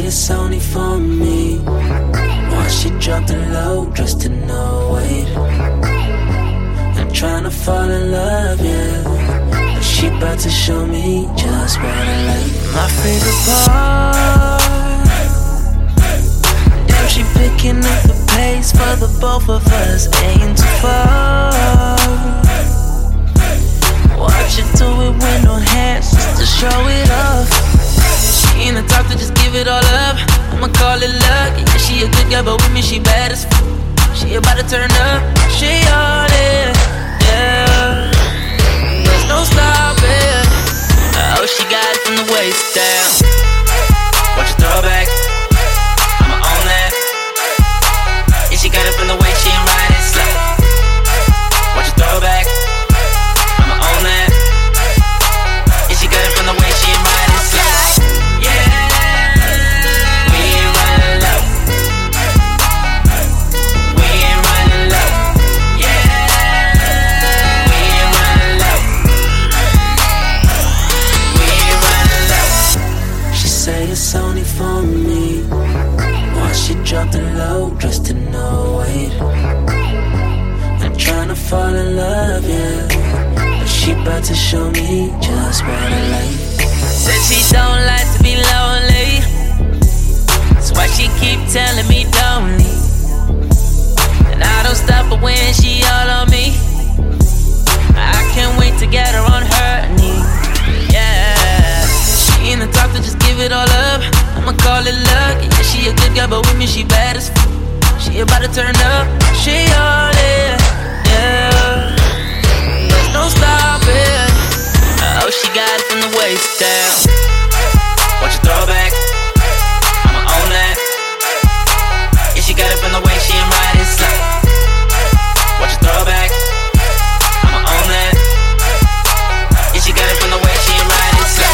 it's only for me. Why she dropped the low just to no weight? I'm trying to fall in love, yeah, but she about to show me just what I like. My favorite part, damn, she picking up the pace for the both of us, ain't too far. Watch her do it with no hands just to show it off. She ain't the type to just give it all up. I'ma call it luck. Yeah, she a good girl, but with me she bad as f. She about to turn up. She on it, yeah. There's no stopping. Oh, she got it from the waist down. Watch her throw it back. I'ma own that. Yeah, she got it from the waist, she ain't riding slow. Watch her throw it back. I'ma own that. Yeah, she got it from the waist, she ain't riding slow. It's only for me. Why she dropped the low just to no weight? I'm trying to fall in love, yeah, but she about to show me just what I like. Said she don't like to be lonely, that's why she keep telling me don't leave. And I don't stop her when she all on me. I can't wait to get her on her knee, yeah. She ain't the type to just give it all up. I'ma call it luck. Yeah, she a good girl, but with me she bad as f. She about to turn up. She on it, yeah. There's no stopping. Oh, she got it from the waist down. Watch her throw it back. I'ma own that. Yeah, she got it from the waist, she ain't riding slow. Watch her throw it back. I'ma own that. Yeah, she got it from the waist, she ain't riding slow.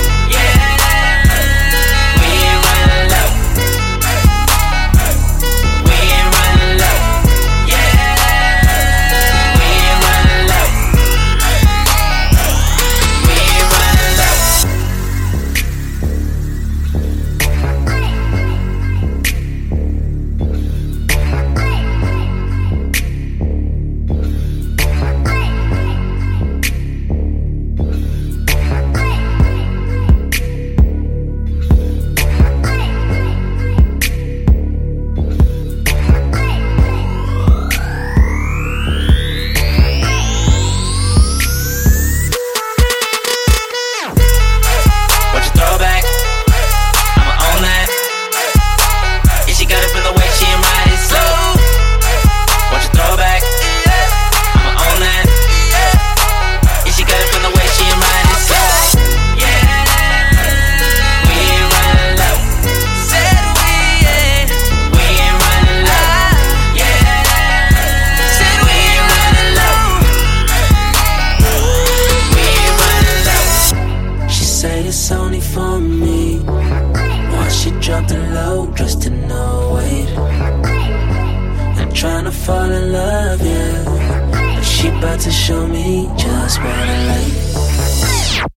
It's only for me. Why she dropped the low just to no weight? I'm trying to fall in love, yeah, but she about to show me just what I like.